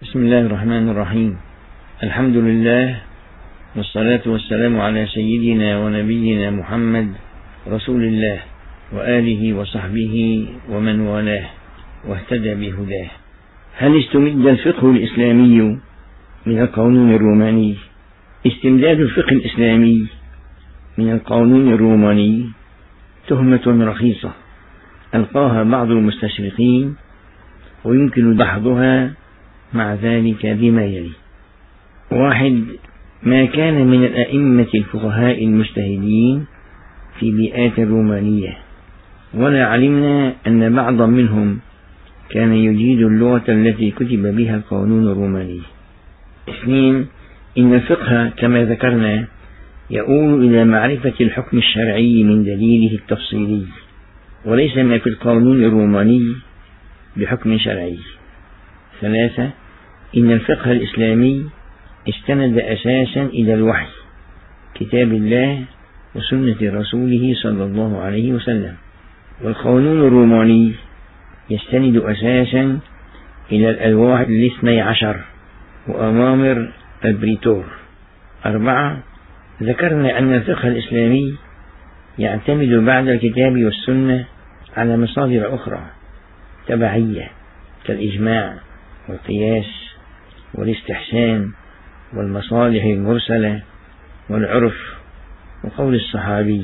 بسم الله الرحمن الرحيم. الحمد لله والصلاة والسلام على سيدنا ونبينا محمد رسول الله وآله وصحبه ومن والاه واهتدى بهداه. هل استمد الفقه الإسلامي من القانون الروماني؟ استمداد الفقه الإسلامي من القانون الروماني تهمة رخيصة ألقاها بعض المستشرقين، ويمكن دحضها مع ذلك بما يلي: 1. ما كان من الأئمة الفقهاء المجتهدين في بيئات رومانية، ولا علمنا أن بعضا منهم كان يجيد اللغة التي كتب بها القانون الروماني. 2. إن الفقه كما ذكرنا يؤول إلى معرفة الحكم الشرعي من دليله التفصيلي، وليس ما في القانون الروماني بحكم شرعي. 3. إن الفقه الإسلامي استند أساسا إلى الوحي، كتاب الله وسنة رسوله صلى الله عليه وسلم، والقانون الروماني يستند أساسا إلى الألواح 12 وأوامر البريتور. 4. ذكرنا أن الفقه الإسلامي يعتمد بعد الكتاب والسنة على مصادر أخرى تبعية كالإجماع والقياس والاستحسان والمصالح المرسلة والعرف وقول الصحابي،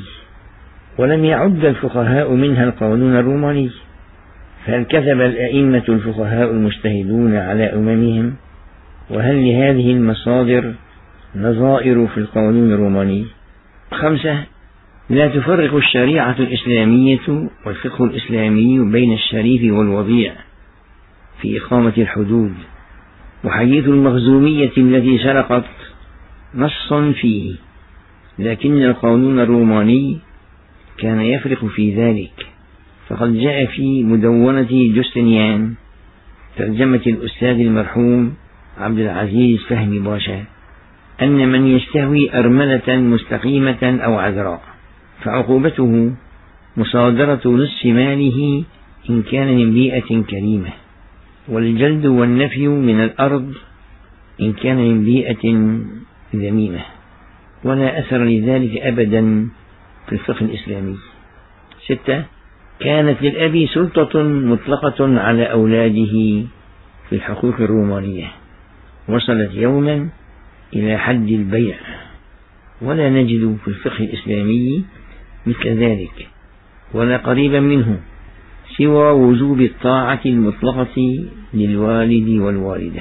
ولم يعد الفقهاء منها القانون الروماني. فهل كذب الأئمة الفقهاء المجتهدون على أممهم؟ وهل لهذه المصادر نظائر في القانون الروماني؟ 5. لا تفرق الشريعة الإسلامية والفقه الإسلامي بين الشريف والوضيع في إقامة الحدود، وحديث المخزومية التي سرقت نص فيه، لكن القانون الروماني كان يفرق في ذلك، فقد جاء في مدونة جوستنيان ترجمة الأستاذ المرحوم عبد العزيز فهمي باشا أن من يستهوي أرملة مستقيمة أو عذراء فعقوبته مصادرة نصف ماله إن كان من بيئة كريمة، والجلد والنفي من الأرض إن كان من بيئة ذميمة، ولا أثر لذلك أبدا في الفقه الإسلامي. 6. كانت للأب سلطة مطلقة على أولاده في الحقوق الرومانية، وصلت يوما إلى حد البيع، ولا نجد في الفقه الإسلامي مثل ذلك ولا قريبا منه، سوى وجوب الطاعة المطلقة للوالد والوالدة.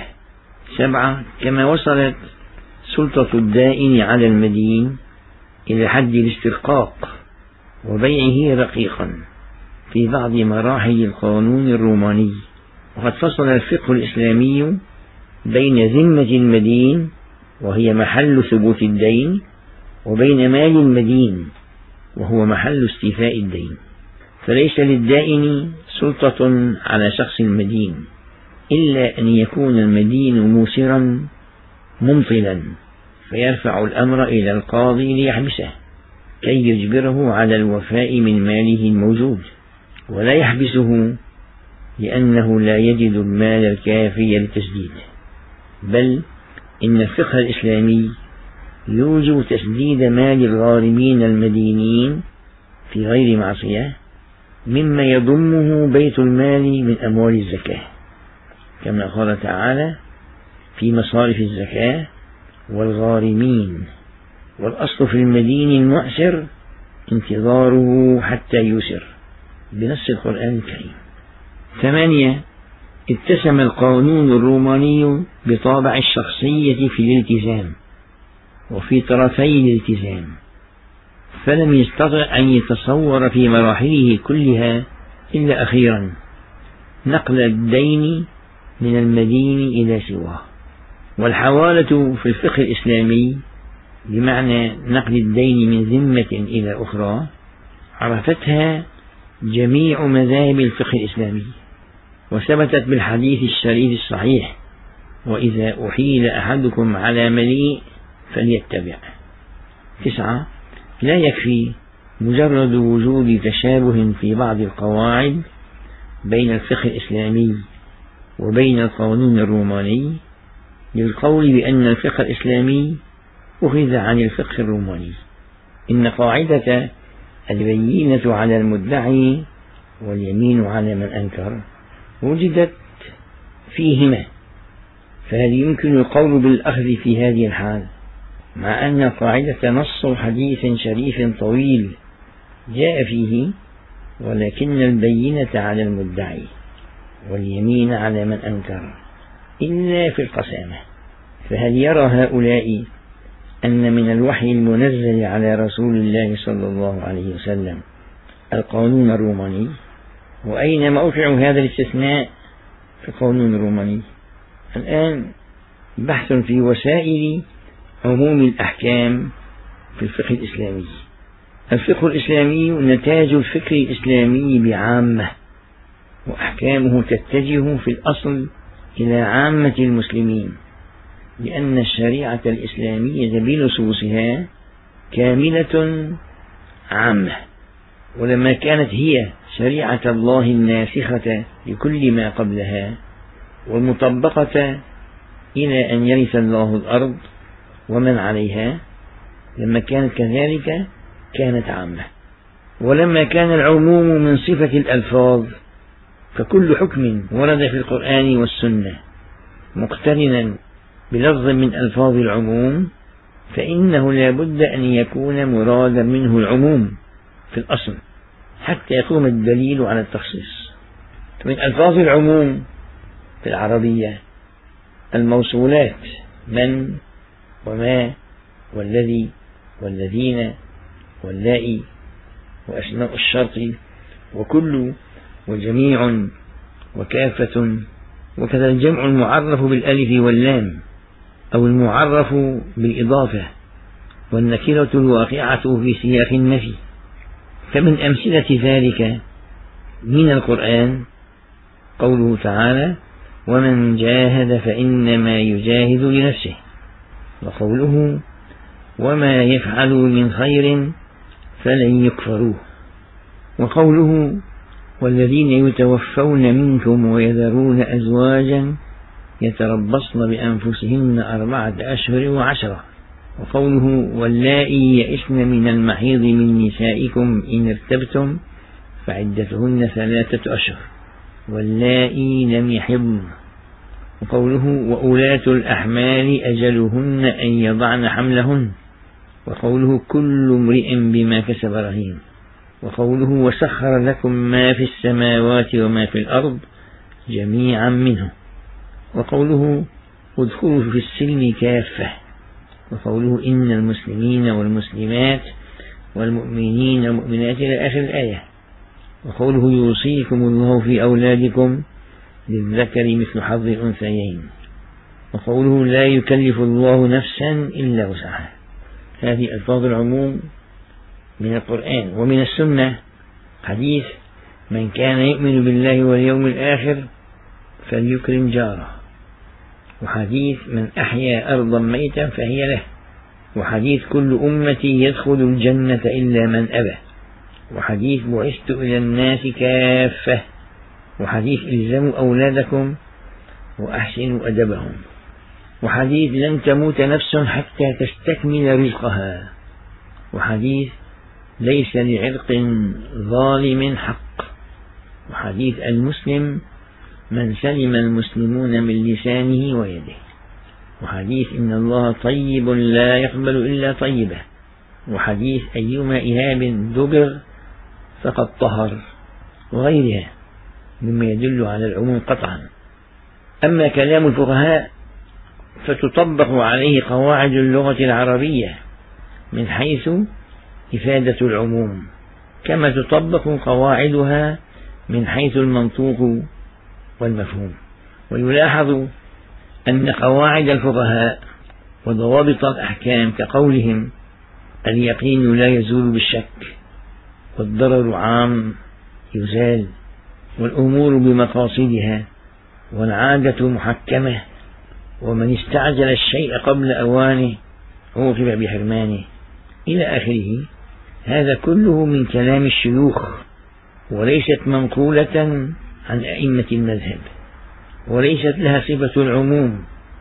7. كما وصلت سلطة الدائن على المدين إلى حد الاسترقاق وبيعه رقيقا في بعض مراحل القانون الروماني، وقد فصل الفقه الإسلامي بين ذمة المدين وهي محل ثبوت الدين، وبين مال المدين وهو محل استيفاء الدين، فليس للدائن سلطة على شخص المدين إلا أن يكون المدين موسرا ممطلا، فيرفع الأمر إلى القاضي ليحبسه كي يجبره على الوفاء من ماله الموجود، ولا يحبسه لأنه لا يجد المال الكافي للتسديد، بل إن الفقه الإسلامي يوجب تسديد مال الغارمين المدينين في غير معصية مما يضمه بيت المال من أموال الزكاة، كما قال تعالى في مصارف الزكاة: والغارمين، والأصل في المدين المعسر انتظاره حتى يسر، بنص القرآن الكريم. 8. اتسم القانون الروماني بطابع الشخصية في الالتزام وفي طرفي الالتزام، فلم يستطع أن يتصور في مراحله كلها إلا أخيرا نقل الدين من المدين إلى سواه. والحوالة في الفقه الإسلامي بمعنى نقل الدين من ذمة إلى أخرى عرفتها جميع مذاهب الفقه الإسلامي، وثبتت بالحديث الشريف الصحيح: وإذا أحيل أحدكم على مليء فليتبع. 9. لا يكفي مجرد وجود تشابه في بعض القواعد بين الفقه الإسلامي وبين القانون الروماني للقول بأن الفقه الإسلامي أخذ عن الفقه الروماني. إن قاعدة البينة على المدعي واليمين على من أنكر وجدت فيهما، فهل يمكن القول بالأخذ في هذه الحال، مع أن القاعدة نص حديث شريف طويل جاء فيه ولكن البينة على المدعي واليمين على من أنكر إلا في القسامة؟ فهل يرى هؤلاء أن من الوحي المنزل على رسول الله صلى الله عليه وسلم القانون الروماني؟ وأين موقع هذا الاستثناء في القانون الروماني؟ الآن بحث في وسائل عموم الأحكام في الفقه الإسلامي. الفقه الإسلامي نتاج الفكر الإسلامي بعامة، وأحكامه تتجه في الأصل إلى عامة المسلمين، لأن الشريعة الإسلامية بنصوصها كاملة عامة، ولما كانت هي شريعة الله الناسخة لكل ما قبلها والمطبقة إلى أن يرث الله الأرض ومن عليها، لما كانت كذلك كانت عامة. ولما كان العموم من صفة الألفاظ، فكل حكم ورد في القرآن والسنة مقترنا بلفظ من ألفاظ العموم، فإنه لا بد أن يكون مرادا منه العموم في الأصل حتى يقوم الدليل على التخصيص. من ألفاظ العموم في العربية الموصولات من وما والذي والذين واللائي وأسماء الشرط وكل وجميع وكافة، وكذا الجمع المعرف بالألف واللام أو المعرف بالإضافة والنكرة الواقعة في سياق النفي. فمن أمثلة ذلك من القرآن قوله تعالى: ومن جاهد فإنما يجاهد لنفسه، وقوله: وما يفعلوا من خير فلن يكفروه، وقوله: والذين يتوفون منكم ويذرون أزواجا يتربصن بأنفسهن 4 أشهر و10، وقوله: واللائي يئسن من المحيض من نسائكم إن ارتبتم فعدتهن 3 أشهر واللائي لم يحضن، وقوله: وأولاة الأحمال أجلهن أن يضعن حملهن، وقوله: كل امرئ بما كسب رهين، وقوله: وسخر لكم ما في السماوات وما في الأرض جميعا منه، وقوله: ادخلوا في السلم كافة، وقوله: إن المسلمين والمسلمات والمؤمنين والمؤمنات إلى آخر الآية، وقوله: يوصيكم الله في أولادكم للذكر مثل حظ الأنثيين، وقوله: لا يكلف الله نفسا إلا وسعها. هذه ألفاظ العموم من القرآن. ومن السنة حديث: من كان يؤمن بالله واليوم الآخر فليكرم جاره، وحديث: من أحيا أرضا ميتا فهي له، وحديث: كل أمتي يدخل الجنة إلا من أبى، وحديث: بعثت إلى الناس كافة، وحديث: الزموا أولادكم وأحسنوا أدبهم، وحديث: لن تموت نفس حتى تستكمل رزقها، وحديث: ليس لعرق ظالم حق، وحديث: المسلم من سلم المسلمون من لسانه ويده، وحديث: إن الله طيب لا يقبل إلا طيبة، وحديث: أيما إهاب دبر فقد طهر، وغيرها مما يدل على العموم قطعا. أما كلام الفقهاء فتطبق عليه قواعد اللغة العربية من حيث إفادة العموم، كما تطبق قواعدها من حيث المنطوق والمفهوم. ويلاحظ أن قواعد الفقهاء وضوابط الأحكام كقولهم: اليقين لا يزول بالشك، والضرر عام يزال، والأمور بمقاصدها، والعادة محكمة، ومن استعجل الشيء قبل أوانه عوقب بحرمانه، إلى آخره. هذا كله من كلام الشيوخ، وليست منقولة عن أئمة المذهب، وليست لها صفة العموم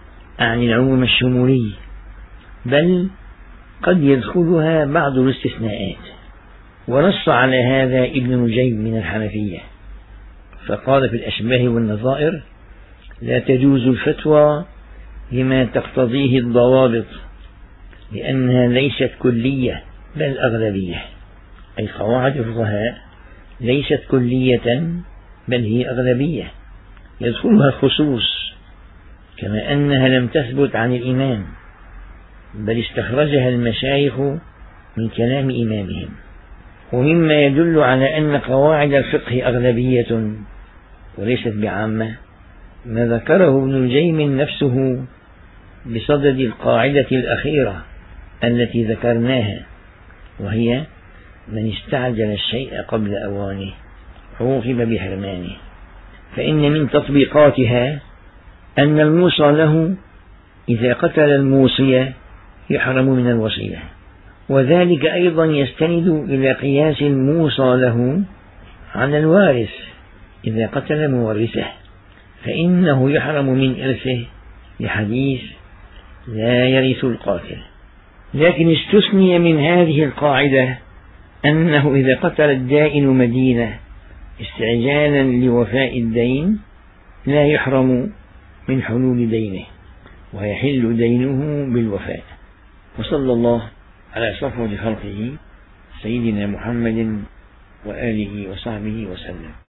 أعني العموم الشمولي، بل قد يدخلها بعض الاستثناءات. ونص على هذا ابن نجيم من الحنفية، فقال في الأشباه والنظائر: لا تجوز الفتوى لما تقتضيه الضوابط، لأنها ليست كلية بل أغلبية. أي قواعد الفقهاء ليست كلية بل هي أغلبية، يدخلها الخصوص، كما أنها لم تثبت عن الإمام بل استخرجها المشايخ من كلام إمامهم. ومما يدل على أن قواعد الفقه أغلبية وليست بعامة ما ذكره ابن نجيم نفسه بصدد القاعدة الأخيرة التي ذكرناها، وهي: من استعجل الشيء قبل أوانه عوقب بحرمانه. فإن من تطبيقاتها أن الموصى له إذا قتل الموصي يحرم من الوصية، وذلك أيضا يستند إلى قياس الموصى له على الوارث إذا قتل مورثه، فإنه يحرم من إرثه لحديث: لا يرث القاتل. لكن استثني من هذه القاعدة أنه إذا قتل الدائن مدينة استعجالا لوفاء الدين لا يحرم من حلول دينه، ويحل دينه بالوفاء. وصلى الله على صفوة خلقه سيدنا محمد وآله وصحبه وسلم.